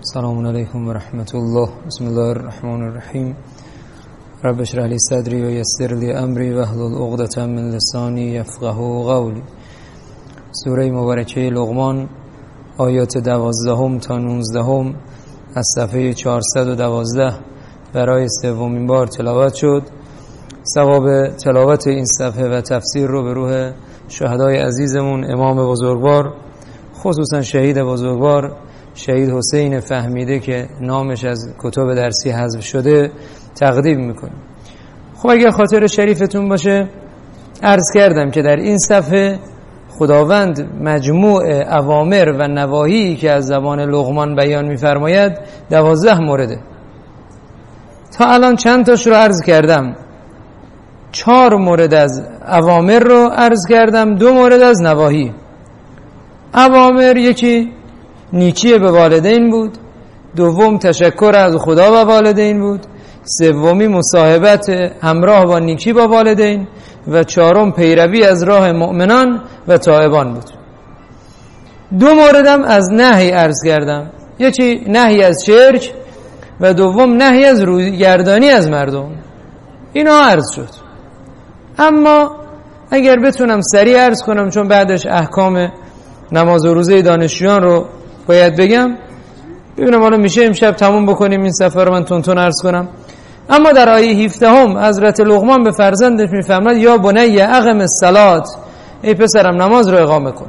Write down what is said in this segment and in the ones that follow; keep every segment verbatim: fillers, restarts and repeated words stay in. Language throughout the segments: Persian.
السلام علیکم و رحمت الله. بسم الله الرحمن الرحیم. رب اشرح لی صدری و یسر لی امری واحلل عقدة من لسانی یفقهوا قولی. سوره مبارکه لقمان، آیات دوازدهم تا نوزدهم از صفحه چهارصد و دوازده برای سومین بار تلاوت شد. ثواب تلاوت این صفحه و تفسیر رو به روح شهدای عزیزمون امام بزرگوار، خصوصا شهید بزرگوار شهید حسین فهمیده که نامش از کتب درسی حذف شده تقدیم میکنیم. خب اگر خاطر شریفتون باشه، عرض کردم که در این صفحه خداوند مجموع اوامر و نواهی که از زبان لقمان بیان میفرماید دوازده مورده. تا الان چند تاش رو عرض کردم؟ چهار مورد از اوامر رو عرض کردم، دو مورد از نواهی. اوامر یکی نیکی به والدین بود، دوم تشکر از خدا و والدین بود، سومی مصاحبت همراه با نیکی با والدین و چهارم پیروی از راه مؤمنان و تائبان بود. دو موردم از نهی عرض کردم، یکی نهی از شرک و دوم نهی از رویگردانی از مردم. اینا عرض شد. اما اگر بتونم سریع عرض کنم، چون بعدش احکام نماز و روزه دانشجویان رو باید بگم، ببینم حالا میشه امشب تموم بکنیم این سفر رو من تونتون عرض کنم. اما در آیه هفده هم حضرت لقمان به فرزندش میفرماد یا بنی اقم الصلاة، ای پسرم نماز رو اقامه کن.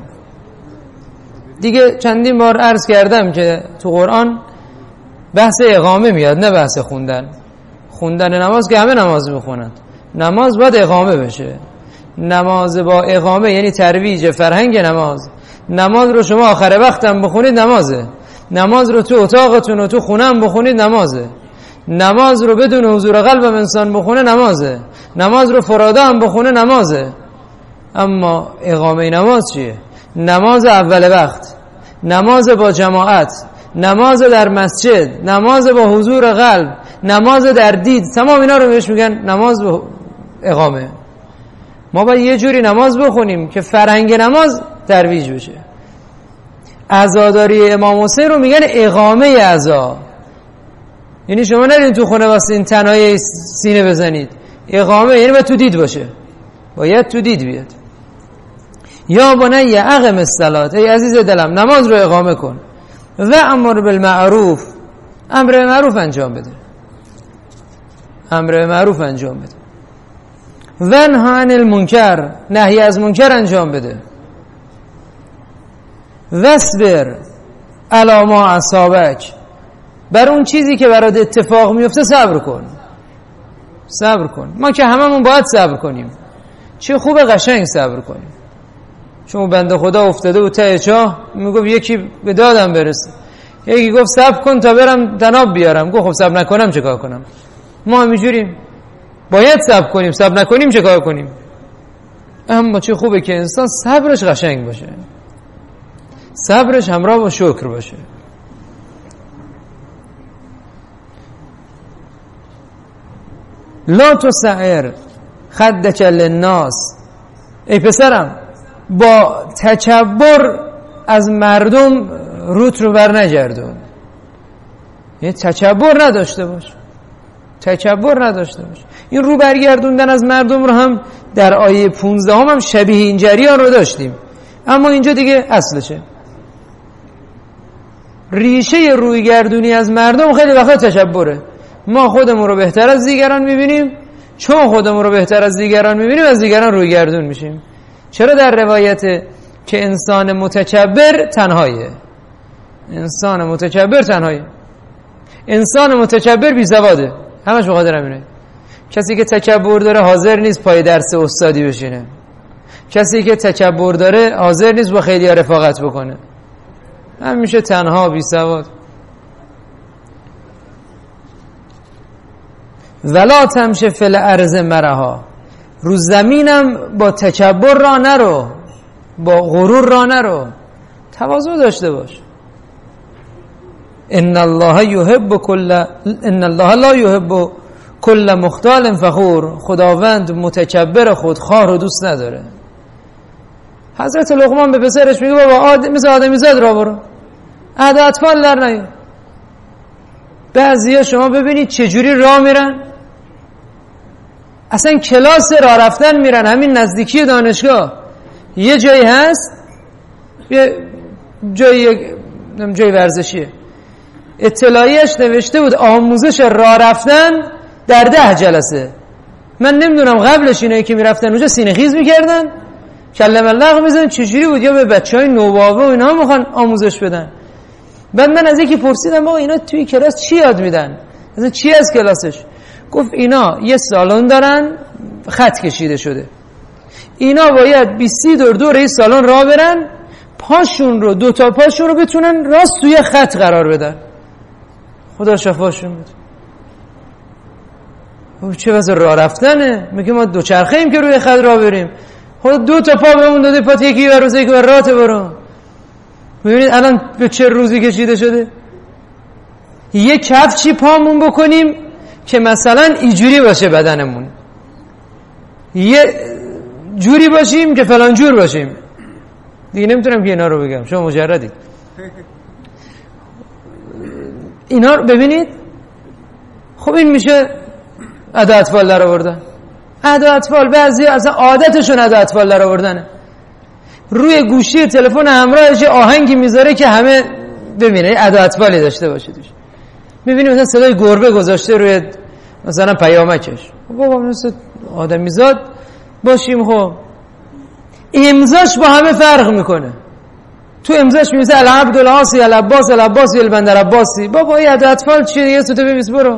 دیگه چندین بار عرض کردم که تو قرآن بحث اقامه میاد، نه بحث خوندن. خوندن نماز که همه نماز میخونند، نماز باید اقامه بشه. نماز با اقامه یعنی ترویج فرهنگ نماز. نماز رو شما آخر وقت هم بخونید نمازه، نماز رو تو اتاقتون و تو خونه هم بخونید نمازه، نماز رو بدون حضور قلب انسان بخونه نمازه، نماز رو فرادا هم بخونه نمازه. اما اقامه نماز چیه؟ نماز اول وقت، نماز با جماعت، نماز در مسجد، نماز با حضور قلب، نماز در دید، تمام اینا رو بهش میگن نماز با اقامه. ما باید یه جوری نماز بخونیم که فرهنگ نماز ترویج بشه. عزاداری امام حسین رو میگن اقامه عزا، یعنی شما نرین تو خونه واسه این تنهای سینه بزنید. اقامه یعنی باید تو دید باشه، باید تو دید بیاد. یا بنی اقم الصلاة، ای عزیز دلم نماز رو اقامه کن. و امر بالمعروف، امر معروف انجام بده، امر معروف انجام بده. و نهی عن المنکر، نهی از منکر انجام بده. واصبر علی ما اصابک، بر اون چیزی که برات اتفاق میفته صبر کن، صبر کن. ما که هممون باید صبر کنیم، چه خوب قشنگ صبر کنیم. چون بنده خدا افتاده و ته چاه، میگفت یکی به دادم برسه، یکی گفت صبر کن تا برم تناب بیارم. گفت خب صبر نکنم چه کار کنم؟ ما همینجوریم، باید صبر کنیم، صبر نکنیم چه کار کنیم؟ اما چه خوبه که انسان صبرش قشنگ باشه، صبرش همراه با شکر باشه. لا تسعر خدک للناس، ای پسرم با تکبر از مردم روت رو بر نگردون. یعنی تکبر نداشته باش، تکبر نداشته باش. این رو برگردوندن از مردم رو هم در آیه پونزده هم, هم شبیه این جریان رو داشتیم، اما اینجا دیگه اصلشه. ریشه رویگردونی از مردم خیلی وقتا تکبره. ما خودمون رو بهتر از دیگران میبینیم، چون خودمون رو بهتر از دیگران میبینیم از دیگران رویگردون میشیم. چرا در روایت که انسان متکبر تنهایه، انسان متکبر تنهایه، انسان متکبر بی سواده، همش بخاطر همینه. کسی که تکبر داره حاضر نیست پای درس استادی بشینه، کسی که تکبر داره حاضر نیست با خیلی ها رفاقت بکنه، همیشه تنها بی سواد. ولا تمشی فی الارض مرحا، رو زمینم با تکبر را نرو، با غرور را نرو، تواضع داشته باش. ان الله یحب کل ان الله لا یحب کل مختال فخور، خداوند متکبر خودخواه رو دوست نداره. حضرت لقمان به پسرش میگه بابا آد... مثل آدمی زاد را برو، عهد اطفال در نیار. بعضیا شما ببینید چجوری راه میرن، اصلا کلاس راه رفتن میرن، همین نزدیکی دانشگاه یه جایی هست، یه جایی جای ورزشیه، اطلاعیش نوشته بود آموزش راه رفتن در ده جلسه. من نمیدونم قبلش اینایی که میرفتن اونجا سینه خیز میکردن، کله ملق میزنن، چجوری بود؟ یا به بچهای نوابه و اینا میخوان آموزش بدن. بعد من از یکی پرسیدم آقا اینا توی کلاس چی یاد میدن؟ مثلا چی از کلاسش؟ گفت اینا یه سالن دارن خط کشیده شده، اینا باید بیست دور دور این سالن راه برن، پاشون رو دو تا پاشون رو بتونن راست توی خط قرار بدن. خدا شفاشون بده. چه واسه راه رفتنه؟ میگه ما دو چرخه ایم که روی خط راه بریم. خدا دو تا پا بهمون داده، پات یکی بر روزه یکی بر راه برو. میبینید الان به چه روزی کشیده شده؟ یه کفچی پامون بکنیم که مثلا اینجوری باشه بدنمون، یه جوری باشیم که فلان جور باشیم. دیگه نمیتونم که اینا رو بگم، شما مجردید. اینا رو ببینید. خب این میشه ادا اطفال در آوردن. ادا اطفال بعضی اصلا عادتشون ادا اطفال در آوردنه. روی گوشی تلفن همراهش آهنگی میذاره که همه ببینه ادا اطفالی داشته باشه توش. میبینی مثلا صدای گربه گذاشته روی مثلا پیامکش. بابا مثلا آدمیزاد باشیم. خب امضاش با همه فرق میکنه. تو امضاش می‌نویسه العبد العاصی العباس العباسی البندر عباسی. بابا این ادا اطفال چیه؟ یه سوته بنویس برو.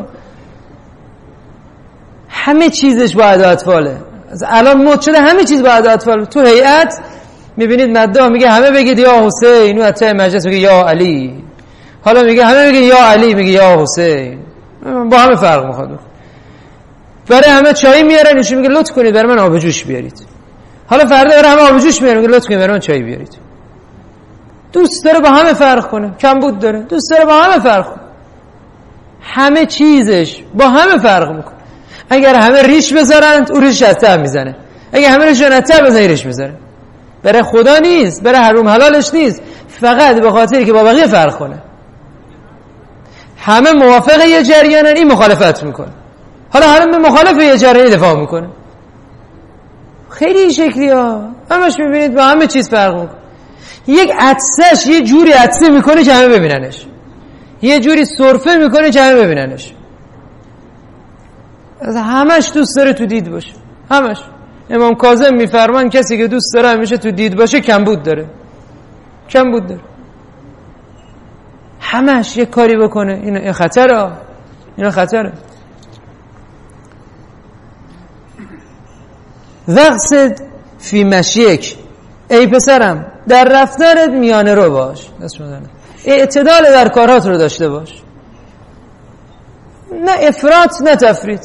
همه چیزش با ادا اطفاله. الان مد شده همه چیز با ادا اطفال. تو هیئت میبینید مداح میگه همه بگید یا حسین، و ته مجلس میگه یا علی. حالا میگه همه بگید یا علی، میگه یا حسین. با همه فرق میخواد. برای همه چای میارن، ایشون میگه لطف کنید برای من آب جوش بیارید. حالا فردا برای همه آب جوش میارن، میگه لطف کنید برای من چای بیارید. دوست داره با همه فرق کنه، کمبود داره، دوست داره با همه فرق کنه. همه چیزش با همه فرق میکنه. اگر همه ریش بذارند او ریش از تب میزنه، اگر همه ریش از تب بزنه ریش میذاره. برای خدا نیست، برای حروم حلالش نیست، فقط به خاطری که با بقیه فرق کنه. همه موافق یه جریانن، این مخالفت میکنه. حالا همه مخالف یه جریانی دفاع میکنه. خیلی این شکلی ها همش میبینید با همه چیز فرق میکنه. یک عطسش یه جوری عطسه میکنه که همه ببیننش، یه جوری سرفه میکنه که همه ببیننش. همش دوست داره تو دید باشه. همش. امام کاظم میفرمان کسی که دوست داره همیشه تو دید باشه کمبود داره، کمبود داره. همش یه کاری بکنه، این خطره، این خطره. وقصد فی مشیک، ای پسرم در رفتارت میانه رو باش، دست میدنه. اعتدال در کارات رو داشته باش، نه افراط نه تفریط.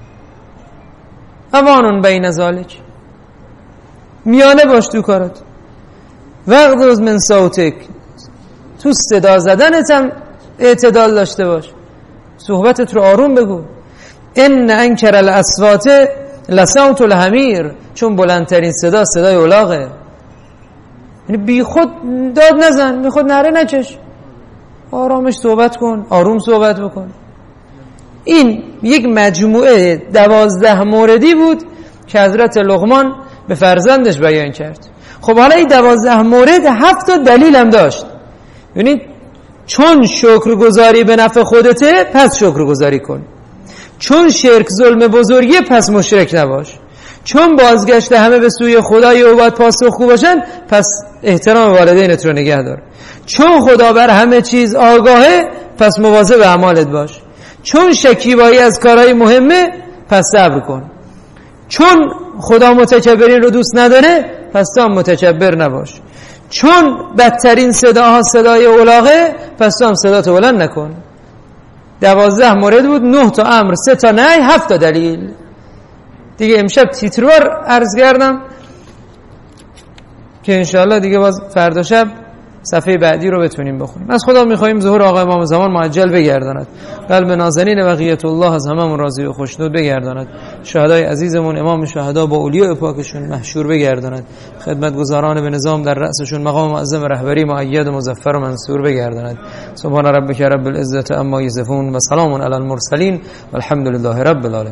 اوانون بین ذالک، میانه باش تو کارات. وغضض من صوتک، تو صدا زدنت هم اعتدال داشته باش، صحبتت رو آروم بگو. ان انکر الاصوات لصوت الحمیر، چون بلندترین صدا صدای الاغه. یعنی بی خود داد نزن، بی خود نره نچش، آرامش صحبت کن، آروم صحبت بکن. این یک مجموعه دوازده موردی بود که حضرت لقمان به فرزندش بیان کرد. خب حالا این دوازده مورد هفت تا دلیل هم داشت. یعنی چون شکرگزاری به نفع خودته پس شکرگزاری کن، چون شرک ظلم بزرگیه پس مشرک نباش، چون بازگشت همه به سوی خدای او باید پاسخگو باشن پس احترام والدینت رو نگه دار، چون خدا بر همه چیز آگاهه پس مواظب اعمالت باش، چون شکیبایی از کارهای مهمه پس صبر کن، چون خدا متکبرین رو دوست نداره پس تو هم متکبر نباش، چون بدترین صداها صدای اولاغه پس تو هم صداتو بلند نکن. دوازده مورد بود، نه تا امر، سه تا نهی، هفت تا دلیل. دیگه امشب تیتروار عرض کردم که انشاءالله دیگه باز فردا شب صفحه بعدی رو بتونیم بخونیم. از خدا میخواهیم ظهور آقا امام زمان معجل بگرداند، قلب نازنین بقیت الله از هممون راضی و خوشنود بگرداند، شهدای عزیزمون امام شهدا با اولیاء پاکشون محشور بگرداند، خدمتگزاران به نظام در رأسشون مقام معظم رهبری مؤید مظفر و منصور بگرداند. سبحان ربک رب العزة عما یصفون و سلام علی المرسلین والحمد لله رب العالمین.